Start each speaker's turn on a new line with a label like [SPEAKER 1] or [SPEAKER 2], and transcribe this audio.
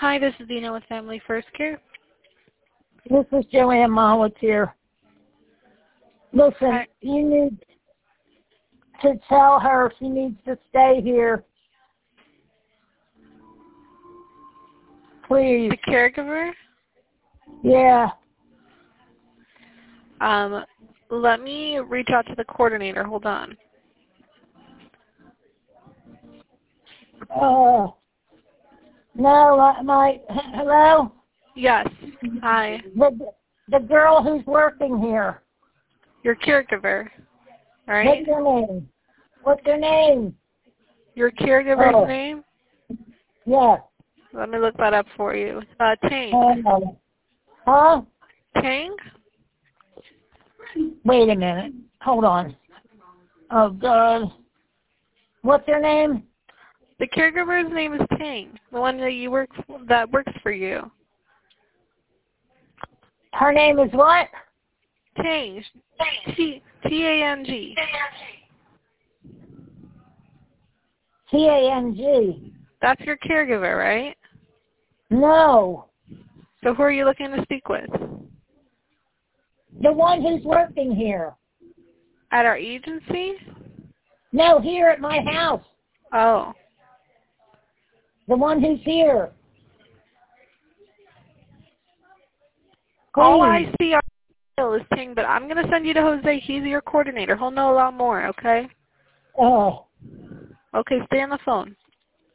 [SPEAKER 1] Hi, this is Dina with Family First Care.
[SPEAKER 2] This is Joanne Mollett here. Listen,
[SPEAKER 1] Hi.
[SPEAKER 2] you need to tell her she needs to stay here. Please.
[SPEAKER 1] The caregiver?
[SPEAKER 2] Yeah.
[SPEAKER 1] Let me reach out to the coordinator. Hold on.
[SPEAKER 2] No, hello?
[SPEAKER 1] Yes. Hi.
[SPEAKER 2] The girl who's working here.
[SPEAKER 1] Your caregiver, right?
[SPEAKER 2] What's her name? What's her name?
[SPEAKER 1] Your caregiver's name?
[SPEAKER 2] Yeah.
[SPEAKER 1] Let me look that up for you. Tang.
[SPEAKER 2] Huh?
[SPEAKER 1] Tang?
[SPEAKER 2] Wait a minute. Hold on. Oh, God. What's her name?
[SPEAKER 1] The caregiver's name is Tang. The one that that works for you.
[SPEAKER 2] Her name is what?
[SPEAKER 1] Tang. T-A-N-G.
[SPEAKER 2] T-A-N-G.
[SPEAKER 1] That's your caregiver, right?
[SPEAKER 2] No.
[SPEAKER 1] So who are you looking to speak with?
[SPEAKER 2] The one who's working here.
[SPEAKER 1] At our agency?
[SPEAKER 2] No, here at my house.
[SPEAKER 1] Oh.
[SPEAKER 2] The one who's here.
[SPEAKER 1] All I see on is Ting, but I'm going to send you to Jose. He's your coordinator. He'll know a lot more, okay?
[SPEAKER 2] Oh.
[SPEAKER 1] Okay, stay on the phone.